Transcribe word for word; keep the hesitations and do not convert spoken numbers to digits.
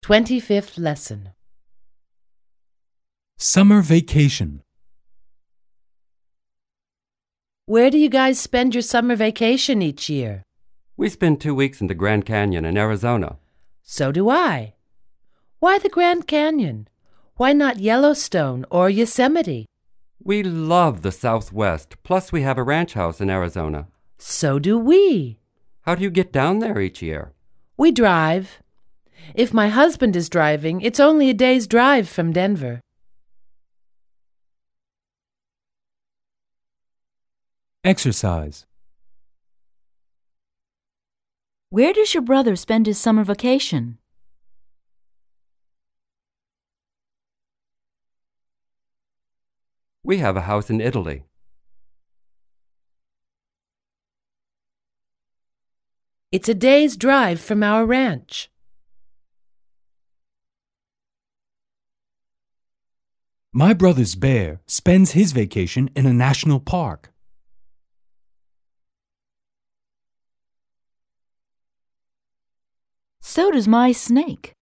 twenty-fifth lesson. Summer vacation. Where do you guys spend your summer vacation each year? We spend two weeks in the Grand Canyon in Arizona. So do I. Why the Grand Canyon? Why not Yellowstone or Yosemite? We love the Southwest, plus we have a ranch house in Arizona. So do we. How do you get down there each year? We drive. If my husband is driving, it's only a day's drive from Denver. Exercise. Where does your brother spend his summer vacation? We have a house in Italy. It's a day's drive from our ranch. My brother's bear spends his vacation in a national park. So does my snake.